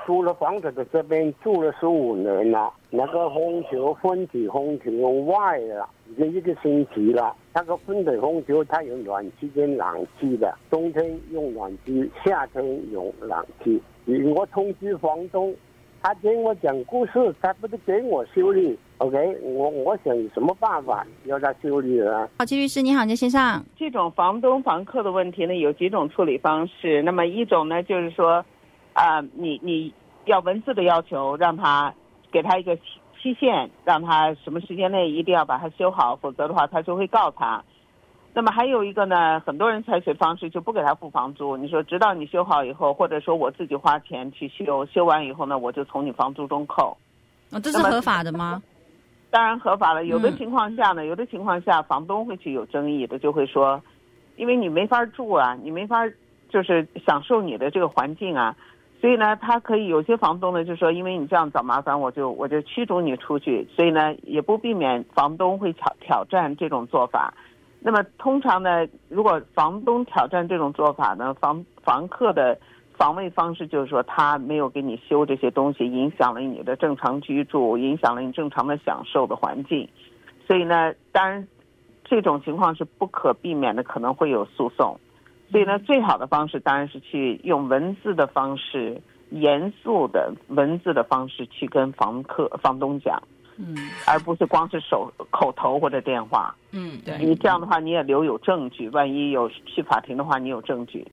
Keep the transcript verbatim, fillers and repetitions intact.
租了房子的这边住了十五年了，那个空调分体空调坏了，已经一个星期了。那个分体空调它有暖气跟冷气的，冬天用暖气，夏天用冷气。我通知房东，他听我讲故事，他不是给我修理。OK， 我我想有什么办法要他修理呢？ 好，季律师你好，您先上。 这种房东房客的问题呢，有几种处理方式。那么一种呢，就是说，啊、呃，你你要文字的要求，让他给他一个期限，让他什么时间内一定要把它修好，否则的话他就会告他。那么还有一个呢，很多人采取的方式就不给他付房租，你说直到你修好以后，或者说我自己花钱去修，修完以后呢，我就从你房租中扣。 哦，这是合法的吗？ 当然合法了。有的情况下呢、嗯、有的情况下房东会去有争议的，就会说因为你没法住啊，你没法就是享受你的这个环境啊，所以呢他可以有些房东呢就说因为你这样找麻烦，我就我就驱逐你出去，所以呢也不避免房东会挑挑战这种做法。那么通常呢，如果房东挑战这种做法呢，房房客的防卫方式就是说他没有给你修这些东西，影响了你的正常居住，影响了你正常的享受的环境。所以呢当然这种情况是不可避免的，可能会有诉讼。所以呢最好的方式当然是去用文字的方式，严肃的文字的方式去跟房客房东讲，嗯，而不是光是手口头或者电话。 嗯，对， 你这样的话你也留有证据，万一有去法庭的话你有证据。